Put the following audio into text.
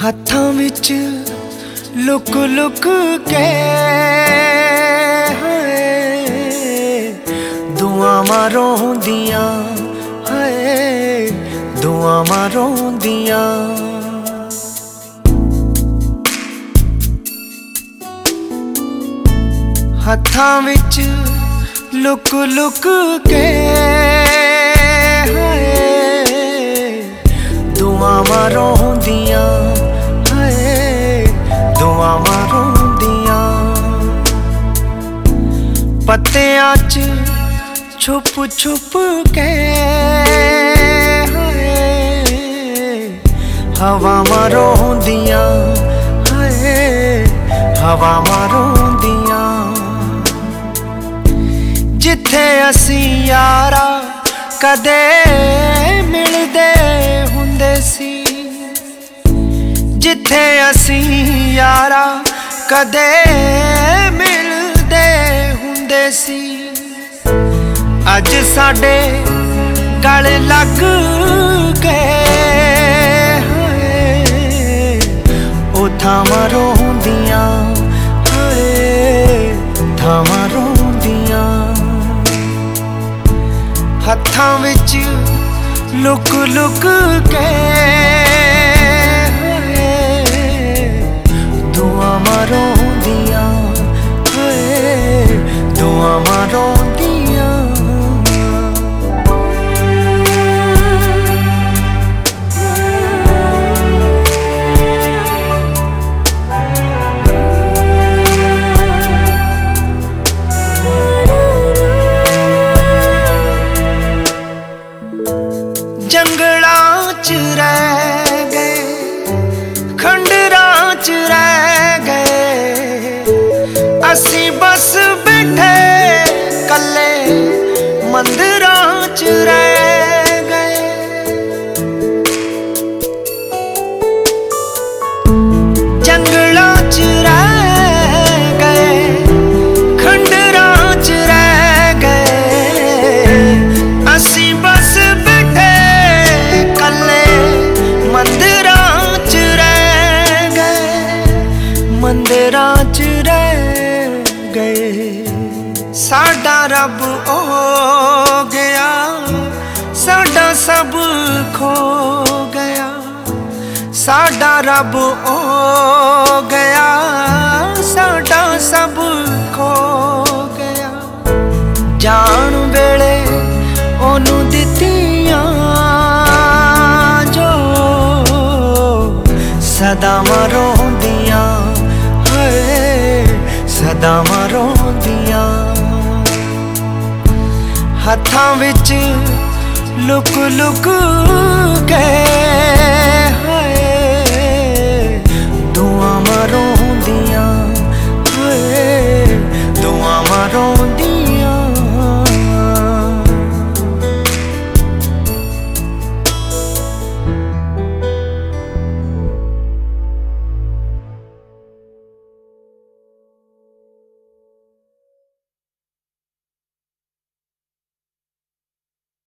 हत्थां which look look के दुआवां रोंदियां दुआवां रोंदियां। हत्थां विच लुक लुक के दुआवां रोंदियां दुआवां रोंदियां। पत्तियां च छुप छुप के हवावां रोंदियां हवावां रोंदियां। जिथे असी यारा कदे मिलदे हुंदे सी, जिथे असी यारा कदे मिलदे हुंदे सी, अज साडे गल लग गए ओ थावां रोंदियां थावां रोंदियां। हत्थां विच लुक लुक के दुआवां रोंदियां दुआवां रोंदियां। जंगलां च रह गए खंडरां च रह गए, असी बस बैठे कल्ले मंदिरां च रह गए। जंगलां च रह गए खंडरां च रह गए, असी बस बैठे कल्ले मंदिरां च रह गए मंदिरां च रह गए। साडा रब ओ गया साडा सब खो गया, साडा रब ओ गया साडा सब खो गया। जान वेले ओनू दित्तियां जो सदावां रोंदियां सदावां रोंदियां। हत्थां विच लुक लुक के